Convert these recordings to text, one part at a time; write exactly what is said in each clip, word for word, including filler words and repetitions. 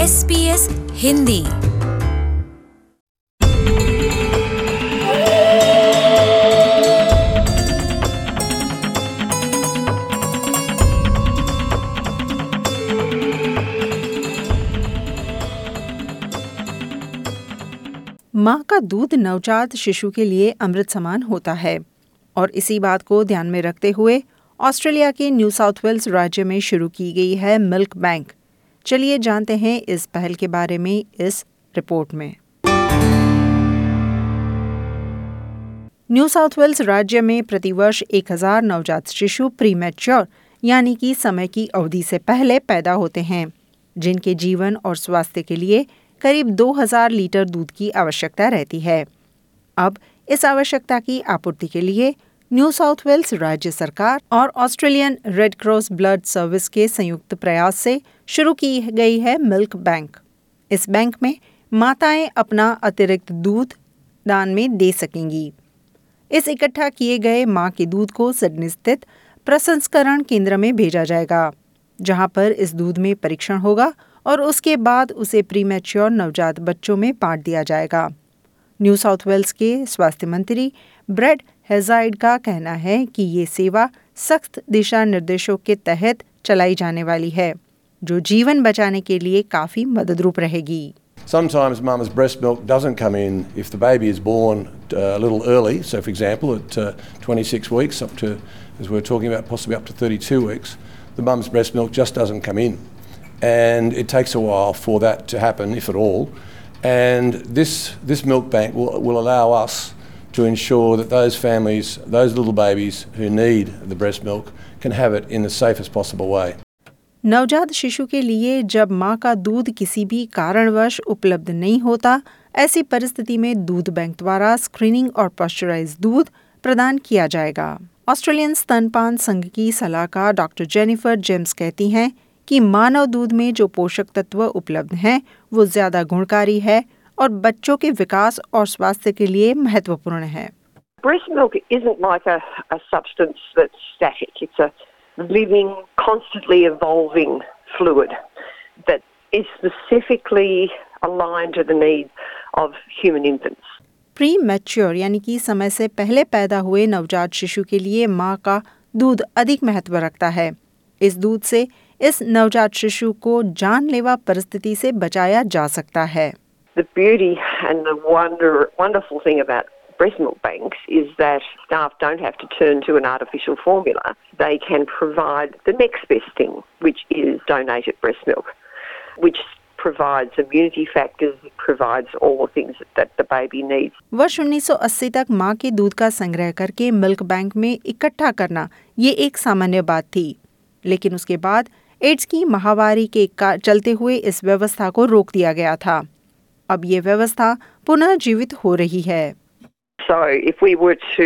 S B S Hindi. माँ का दूध नवजात शिशु के लिए अमृत समान होता है और इसी बात को ध्यान में रखते हुए ऑस्ट्रेलिया के न्यू साउथ वेल्स राज्य में शुरू की गई है मिल्क बैंक। चलिए जानते हैं इस पहल के बारे में इस रिपोर्ट में। न्यू साउथ वेल्स राज्य में प्रतिवर्ष एक हज़ार नवजात शिशु प्रीमैच्योर यानी कि समय की अवधि से पहले पैदा होते हैं, जिनके जीवन और स्वास्थ्य के लिए करीब दो हज़ार लीटर दूध की आवश्यकता रहती है। अब इस आवश्यकता की आपूर्ति के लिए न्यू साउथ वेल्स राज्य सरकार और Australian red cross blood service के संयुक्त प्रयास से शुरू की गई है मिल्क बैंक। इस बैंक में माताएं अपना अतिरिक्त दूध दान में दे सकेंगी। इस इकट्ठा किए गए मां के दूध को सिडनी स्थित प्रसंस्करण केंद्र में भेजा जाएगा, जहां पर इस दूध में परीक्षण होगा और उसके बाद उसे प्रीमैच्योर नवजात बच्चों में बांट दिया जाएगा। न्यू साउथ वेल्स के स्वास्थ्य मंत्री ब्रेड हेजाइड का कहना है कि ये सेवा सख्त दिशा निर्देशों के तहत चलाई जाने वाली है, जो जीवन बचाने के लिए काफी मददरूप रहेगी। Sometimes mum's breast milk doesn't come in if the baby is born uh, a little early. So, for example, at uh, twenty-six weeks, up to, as we were talking about, possibly up to thirty-two weeks, the mum's breast milk just doesn't come in. And it takes a while for that to happen, if at all. And this this milk bank will will allow us to ensure that those families, those little babies who need the breast milk, can have it in the safest possible way. नवजात शिशु के लिए जब माँ का दूध किसी भी कारणवश उपलब्ध नहीं होता, ऐसी परिस्थिति में दूध बैंक द्वारा स्क्रीनिंग और पाश्चराइज दूध प्रदान किया जाएगा। ऑस्ट्रेलियन स्तनपान संघ की सलाहकार डॉक्टर जेनिफर जेम्स कहती हैं कि मानव दूध में जो पोषक तत्व उपलब्ध हैं वो ज्यादा गुणकारी है और बच्चों के विकास और स्वास्थ्य के लिए महत्वपूर्ण है। Breast milk isn't like a, a substance that's static. It's a living, constantly evolving fluid that is specifically aligned to the needs of human infants. Premature यानी कि समय से पहले पैदा हुए नवजात शिशु के लिए माँ का दूध अधिक महत्व रखता है। इस दूध से इस नवजात शिशु को जानलेवा परिस्थिति से बचाया जा सकता है। The beauty and the wonder, wonderful thing about breast milk banks is that staff don't have to turn to an artificial formula. They can provide the next best thing, which is donated breast milk, which provides immunity factors, it provides all the things that the baby needs. वर्ष उन्नीस सौ अस्सी तक माँ के दूध का संग्रह करके मिल्क बैंक में इकट्ठा करना ये एक सामान्य बात थी, लेकिन उसके बाद एड्स की महामारी के चलते हुए इस व्यवस्था को रोक दिया गया था। अब ये व्यवस्था पुनर्जीवित हो रही है। So if we were to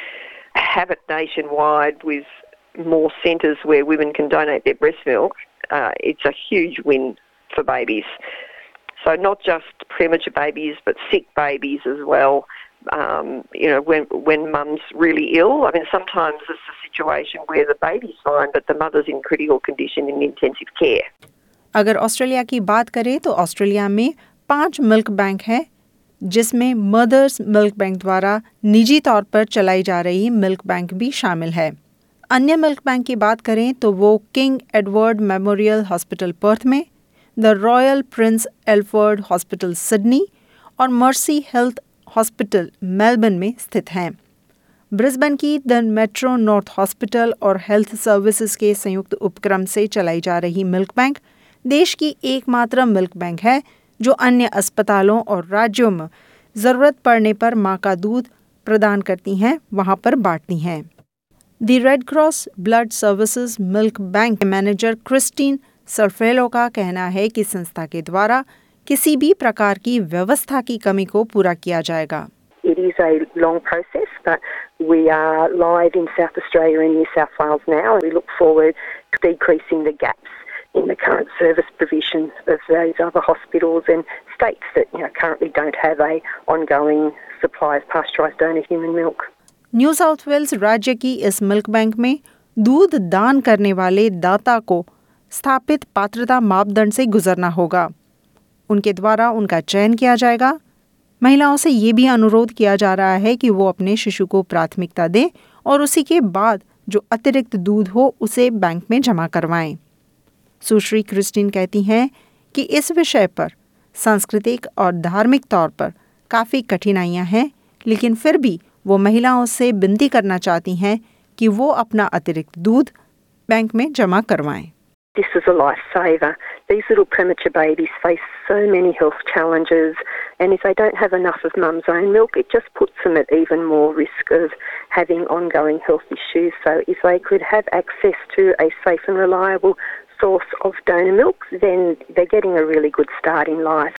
have it nationwide with more centres where women can donate their breast milk, uh, it's a huge win for babies. So not just premature babies, but sick babies as well. Um, you know, when when mum's really ill, I mean, sometimes it's a situation where the baby's fine, but the mother's in critical condition in intensive care. अगर Australia की बात करें तो Australia में पांच milk bank हैं, जिसमें mother's milk bank द्वारा निजी तौर पर चलाई जा रही मिल्क बैंक भी शामिल है। अन्य मिल्क बैंक की बात करें तो वो King Edward Memorial Hospital Perth में, the Royal Prince Alfred Hospital Sydney और मर्सी हेल्थ हॉस्पिटल मेलबर्न में स्थित हैं। ब्रिस्बेन की द मेट्रो नॉर्थ हॉस्पिटल और हेल्थ सर्विसेज के संयुक्त उपक्रम से चलाई जा रही मिल्क बैंक देश की एकमात्र मिल्क बैंक है जो अन्य अस्पतालों और राज्यों में ज़रूरत पड़ने पर माँ का दूध प्रदान करती हैं, वहाँ पर बांटती हैं। The Red cross Blood Services milk bank manager Christine Surfello का कहना है कि संस्था के द्वारा किसी भी प्रकार की व्यवस्था की कमी को पूरा किया जाएगा। It is a long process, but we are live in South Australia and New South Wales now. We look forward to decreasing the gaps in the current service provision of those other hospitals and states that, you know, currently don't have a ongoing supply of pasteurised donor human milk. New South Wales राज्य की इस milk bank में दूध दान करने वाले दाता को स्थापित पात्रता मापदंड से गुजरना होगा उनके द्वारा उनका चयन किया जाएगा। महिलाओं से ये भी अनुरोध किया जा रहा है कि वो अपने शिशु को प्राथमिकता दें और उसी के बाद जो अतिरिक्त दूध हो उसे बैंक में जमा करवाएं। सुश्री क्रिस्टीन कहती हैं कि इस विषय पर सांस्कृतिक और धार्मिक तौर पर काफ़ी कठिनाइयां हैं, लेकिन फिर भी वो महिलाओं से विनती करना चाहती हैं कि वो अपना अतिरिक्त दूध बैंक में जमा करवाएं। This is a lifesaver. These little premature babies face so many health challenges, and if they don't have enough of mum's own milk, it just puts them at even more risk of having ongoing health issues. So if they could have access to a safe and reliable source of donor milk, then they're getting a really good start in life.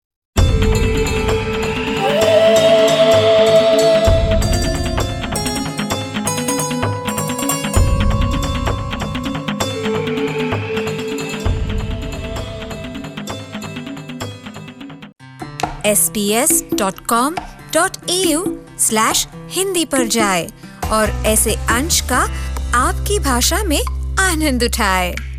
S B S dot com dot A U slash Hindi पर जाए और ऐसे अंश का आपकी भाषा में आनंद उठाए।